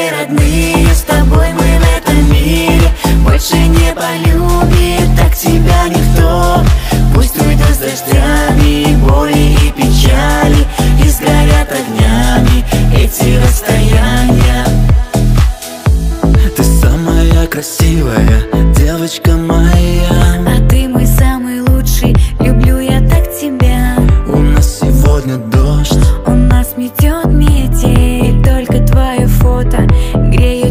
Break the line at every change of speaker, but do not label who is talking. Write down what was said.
все родные, с тобой мы в этом мире. Больше не полюбит так тебя никто. Пусть уйдут с дождями боли и печали, и сгорят огнями эти расстояния.
Ты самая красивая девочка моя,
А ты мой самый лучший, люблю я так тебя.
у нас сегодня дождь,
У нас метет метель, только твое фото греет